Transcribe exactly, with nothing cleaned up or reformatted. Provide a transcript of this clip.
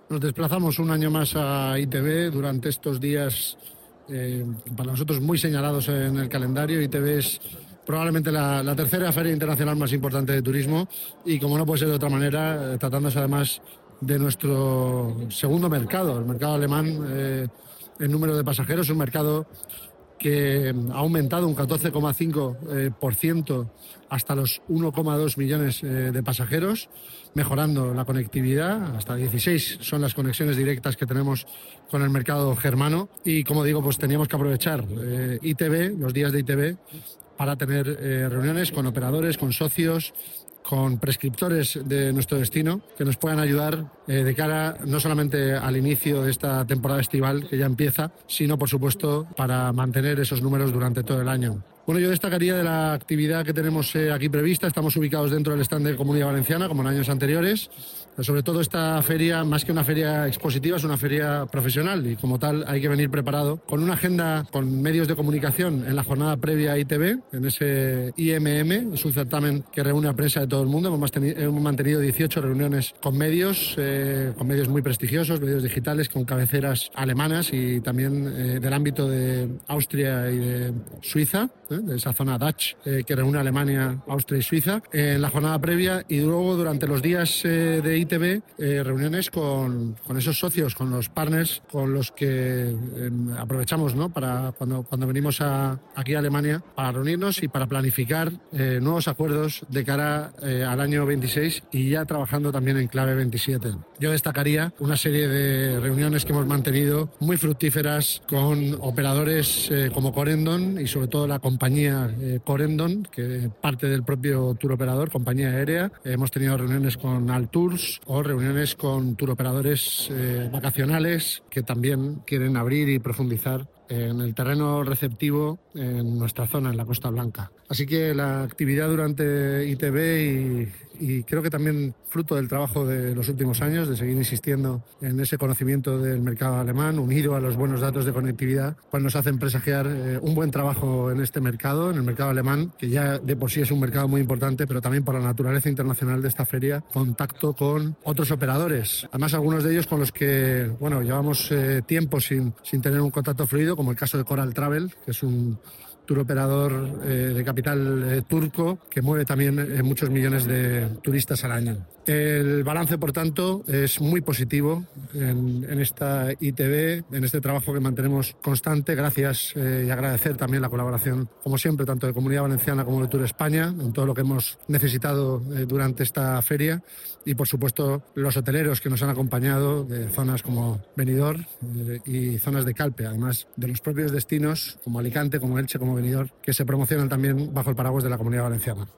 Nos desplazamos un año más a I T B durante estos días, eh, para nosotros muy señalados en el calendario. I T B es probablemente la, la tercera feria internacional más importante de turismo y, como no puede ser de otra manera, eh, tratándose además de nuestro segundo mercado, el mercado alemán, eh, en número de pasajeros, un mercado que ha aumentado un catorce coma cinco por ciento hasta los uno coma dos millones eh, de pasajeros, mejorando la conectividad. Hasta dieciséis son las conexiones directas que tenemos con el mercado germano y, como digo, pues teníamos que aprovechar eh, I T B, los días de I T B, para tener eh, reuniones con operadores, con socios, con prescriptores de nuestro destino que nos puedan ayudar eh, de cara no solamente al inicio de esta temporada estival que ya empieza, sino por supuesto para mantener esos números durante todo el año. Bueno, yo destacaría de la actividad que tenemos eh, aquí prevista. Estamos ubicados dentro del stand de Comunidad Valenciana, como en años anteriores. Sobre todo esta feria, más que una feria expositiva, es una feria profesional y, como tal, hay que venir preparado con una agenda con medios de comunicación en la jornada previa a I T B, en ese I M M. Es un certamen que reúne a prensa de todo el mundo. Hemos mantenido, hemos mantenido dieciocho reuniones con medios, eh, con medios muy prestigiosos, medios digitales, con cabeceras alemanas y también eh, del ámbito de Austria y de Suiza, ¿eh? de esa zona Dutch eh, que reúne Alemania, Austria y Suiza, eh, en la jornada previa, y luego durante los días eh, de I T B, eh, reuniones con, con esos socios, con los partners con los que eh, aprovechamos, ¿no? para cuando, cuando venimos a, aquí a Alemania, para reunirnos y para planificar eh, nuevos acuerdos de cara eh, al año veintiséis y ya trabajando también en clave veintisiete. Yo destacaría una serie de reuniones que hemos mantenido muy fructíferas con operadores eh, como Corendon y sobre todo la compañía eh, Corendon, que parte del propio tour operador, compañía aérea. Hemos tenido reuniones con Altours o reuniones con tour operadores eh, vacacionales que también quieren abrir y profundizar en el terreno receptivo en nuestra zona, en la Costa Blanca. Así que la actividad durante I T B y, y creo que también fruto del trabajo de los últimos años, de seguir insistiendo en ese conocimiento del mercado alemán, unido a los buenos datos de conectividad, pues nos hacen presagiar eh, un buen trabajo en este mercado, en el mercado alemán, que ya de por sí es un mercado muy importante, pero también por la naturaleza internacional de esta feria, contacto con otros operadores. Además, algunos de ellos con los que, bueno, llevamos eh, tiempo sin, sin tener un contacto fluido, como el caso de Coral Travel, que es un tour operador eh, de capital eh, turco que mueve también eh, muchos millones de turistas al año. El balance, por tanto, es muy positivo en, en esta I T B, en este trabajo que mantenemos constante. Gracias eh, y agradecer también la colaboración, como siempre, tanto de Comunidad Valenciana como de Tour España, en todo lo que hemos necesitado eh, durante esta feria. Y, por supuesto, los hoteleros que nos han acompañado de zonas como Benidorm eh, y zonas de Calpe, además de los propios destinos como Alicante, como Elche, como Benidorm, que se promocionan también bajo el paraguas de la Comunidad Valenciana.